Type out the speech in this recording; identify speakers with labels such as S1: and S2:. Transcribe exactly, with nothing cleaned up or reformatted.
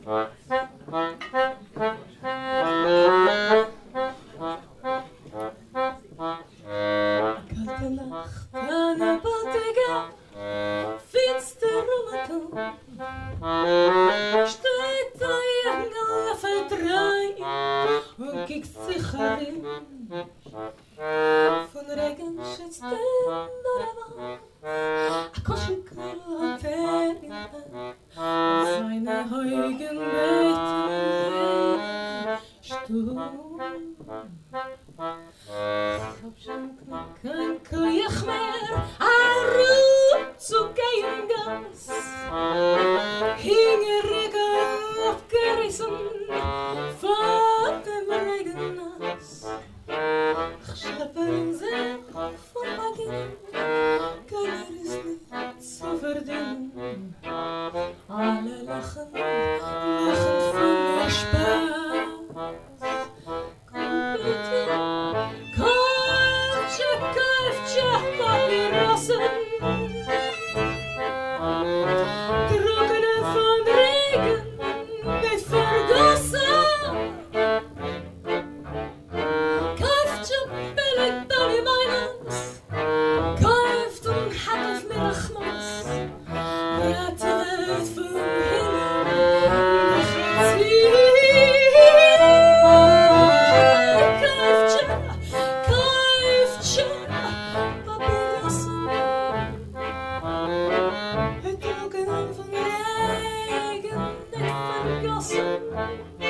S1: Kalte Nacht, eine Baltige, finstere Natur. Steht da irgendein Löffel drei und kiekt sich herin. Von Regen schützt den Dorf, a Koschenkel hat er in Hand. Seine Heugen beten Sturm. Kein Koyach mehr, a zu gehen ganz. Hing er Regen abgerissen von dem Regennass. Ach, schleppen sich von Bagin, keiner ist nicht zu verdienen. Alle lachen, lachen von der Spaß. Komm bitte, kaufte, kaufte Papierossen. Trockene von Regen, nicht vergossen. Kaufte billig Dolly Meinungs, kauft und hat auf mir Achmas. Ja, die Welt vom Himmel, nicht zwiebeln. Kaufte, kaufte Papierossen. Trockene von Regen, nicht vergossen.